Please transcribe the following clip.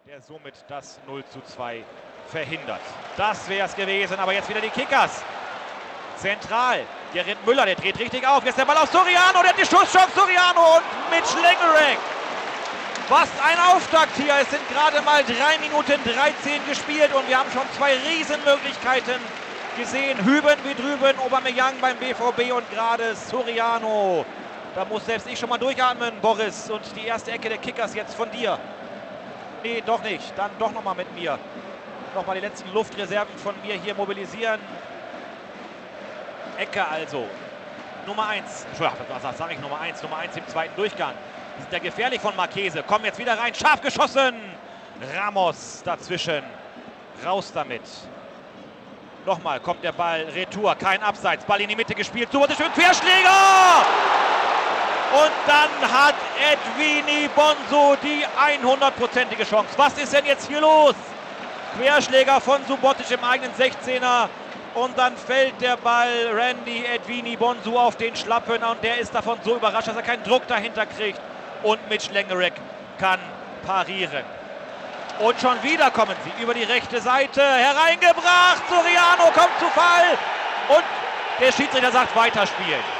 der somit das 0:2 verhindert. Das wäre es gewesen, aber jetzt wieder die Kickers. Zentral, Gerrit Müller, der dreht richtig auf. Jetzt der Ball auf Soriano, der hat die Schusschance, Soriano und Mitch Lengerek. Was ein Auftakt hier. Es sind gerade mal 3 Minuten 13 gespielt und wir haben schon 2 Riesenmöglichkeiten gesehen. Hüben wie drüben, Aubameyang beim BVB und gerade Soriano. Da muss selbst ich schon mal durchatmen, Boris. Und die erste Ecke der Kickers jetzt von dir. Nee, doch nicht. Dann doch nochmal mit mir. Nochmal die letzten Luftreserven von mir hier mobilisieren. Ecke also. Nummer 1. Was sage ich? Nummer 1. Nummer 1 im zweiten Durchgang. Die sind ja gefährlich von Marchese. Kommen jetzt wieder rein. Scharf geschossen. Ramos dazwischen. Raus damit. Nochmal kommt der Ball. Retour. Kein Abseits. Ball in die Mitte gespielt. Subotic mit Querschläger. Und dann hat Edwini Bonzo die 100%ige Chance. Was ist denn jetzt hier los? Querschläger von Subotic im eigenen 16er. Und dann fällt der Ball Randy Edwini Bonzo auf den Schlappen. Und der ist davon so überrascht, dass er keinen Druck dahinter kriegt. Und Mitch Lengerek kann parieren. Und schon wieder kommen sie über die rechte Seite. Hereingebracht. Soriano kommt zu Fall. Und der Schiedsrichter sagt weiterspielen.